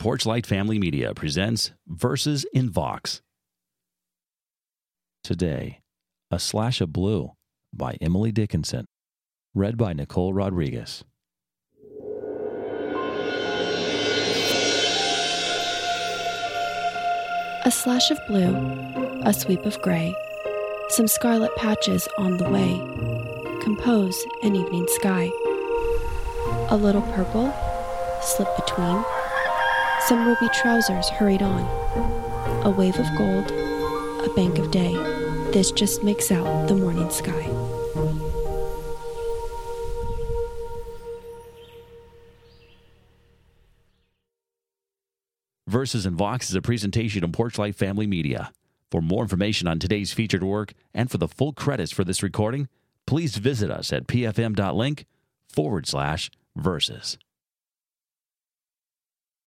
Porchlight Family Media presents Verses in Vox. Today, A Slash of Blue by Emily Dickinson. Read by Nicole Rodriguez. A slash of blue, a sweep of gray, some scarlet patches on the way compose an evening sky. A little purple slip between, some ruby trousers hurried on. A wave of gold, a bank of day, this just makes out the morning sky. Verses in Vox is a presentation of Porchlight Family Media. For more information on today's featured work and for the full credits for this recording, please visit us at pfm.link/verses.